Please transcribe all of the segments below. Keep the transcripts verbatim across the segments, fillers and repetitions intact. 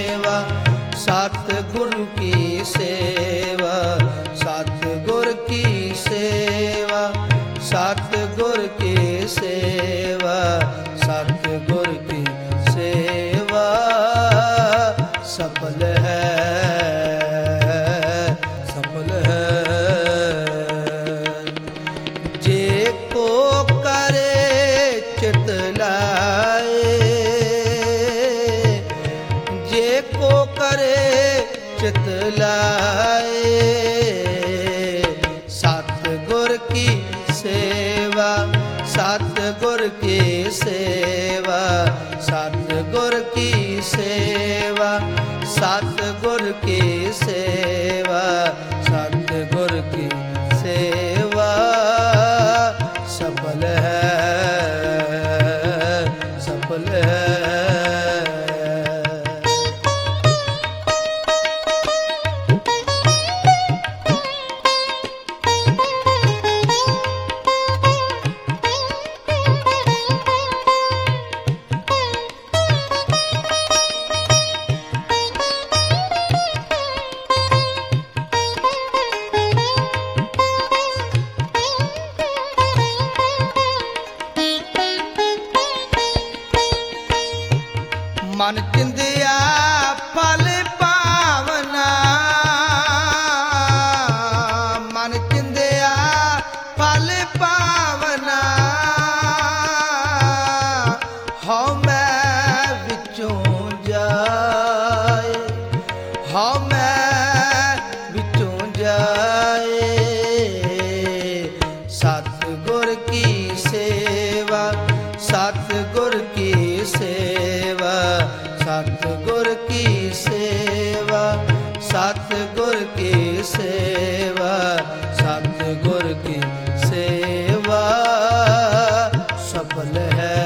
सेवा सतगुरु की सेवा सतगुर की सेवा सतगुर की सेवा सतगुर की सेवा सफल है सफल है। जे को करे चित लाए जे को करे चित लाए सतगुर की सेवा सतगुर की सेवा सतगुर की सेवा सतगुर की सेवा सतगुर की सेवा सफल है सफल है। मन चिंदिया फल पावना मन चिंदिया फल पावना हौ मैं विचों जाए हौ मैं विचों जाए सतगुर की सेवा सतगुर की सेवा सतगुर की सेवा सतगुर की सेवा सतगुर की सेवा सफल है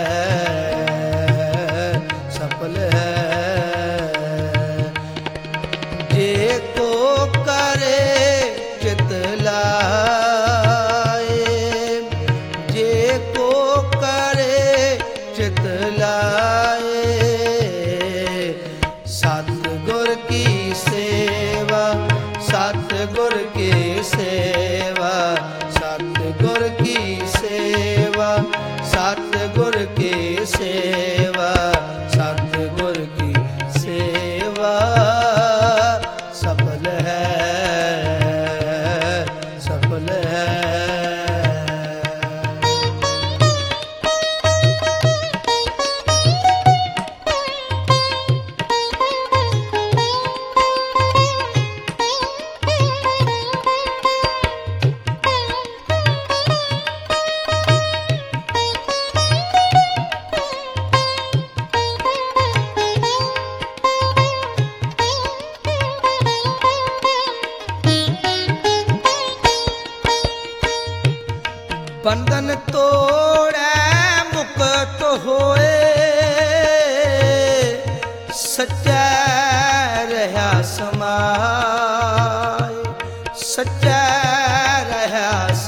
सफल है। जे को करे चित लाए जे को करे चित लाए सतगुर की सेवा सतगुर की सेवा सतगुर की सेवा सतगुर की सेवा सतगुर की सेवा सफल है सफल है। बंधन तोड़े मुक्त होए सच्चा रहा समाए सच्चा रहा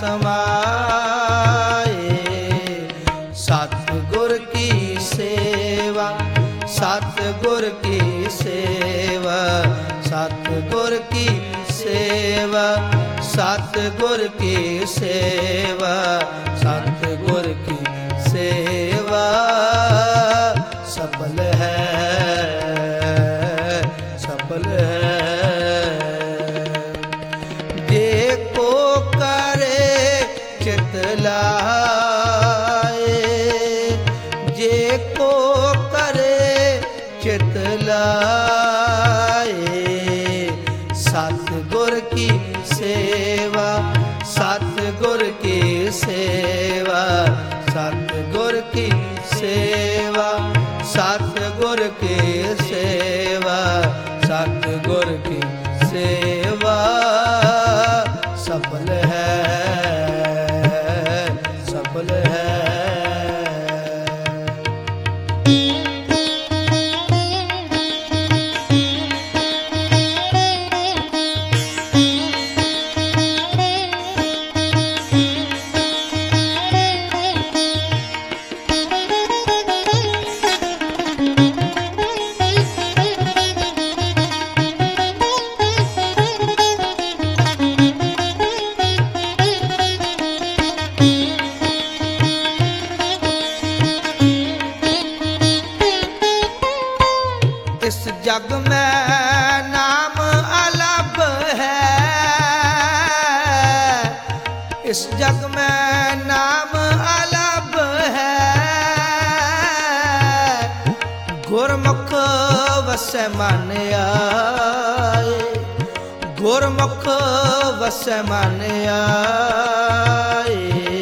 समाए सतगुर की सेवा सतगुर की सेवा सतगुर की सेवा सतगुर की सेवा सतगुर की सेवा सफल है सफल है। जे को करे चित लाए जे को करे चित लाए सतगुर की सेवा सतगुर की सेवा सतगुर की सेवा सतगुर की सेवा सतगुर की सेवा सफल है सफल है। जग में नाम अलग है, इस जग में नाम अलग है। गुरमुख वसै मन आए, गुरमुख वसै मन आए।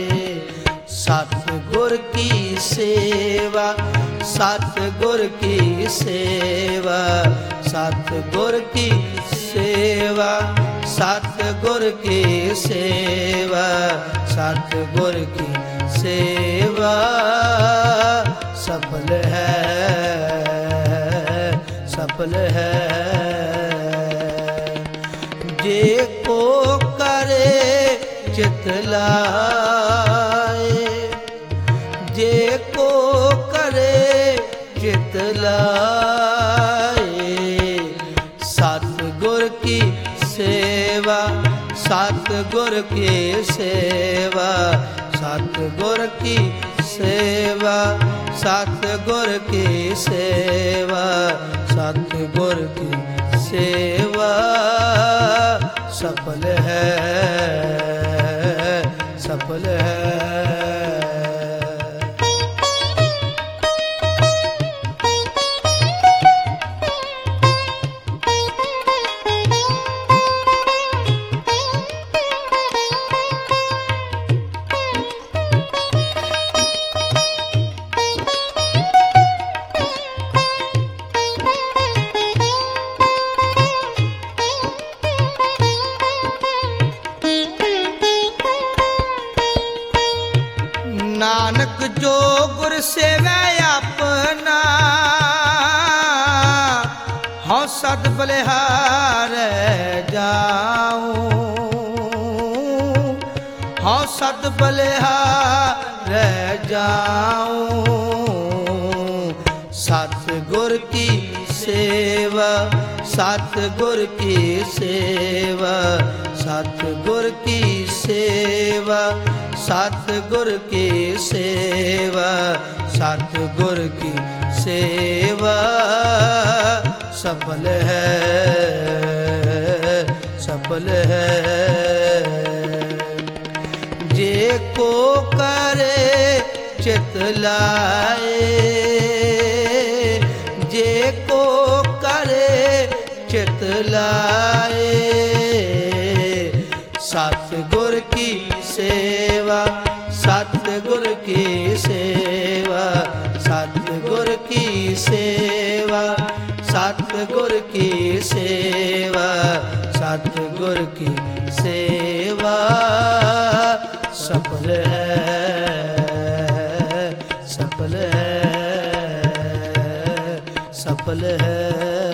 सतगुर की सेवा, सतगुर की सेवा, सतगुर की सेवा, सतगुर की सेवा, सतगुर की सेवा सफल है, सफल है। जे को करे चित लाए, जे को करे चित लाए। सतगुर की सेवा, सतगुर की सेवा, सतगुर की सेवा, सतगुर की सेवा, सतगुर की सेवा सफल है, सफल है। नानक जो गुर सेवै अपना, हौं सद बलिहार जाऊं, हौं सद बलिहार जाऊं। सतगुर की सेवा, सतगुर की सेवा, सतगुर की सेवा, सतगुर की सेवा, सतगुर की सेवा सफल है, सफल है। जे को करे चित लाए, जे को करे चित लाए। सतगुर की सेवा, सतगुर की सेवा, सतगुर की सेवा, सतगुर की सेवा, सतगुर की सेवा सफल है, सफल है, सफल है।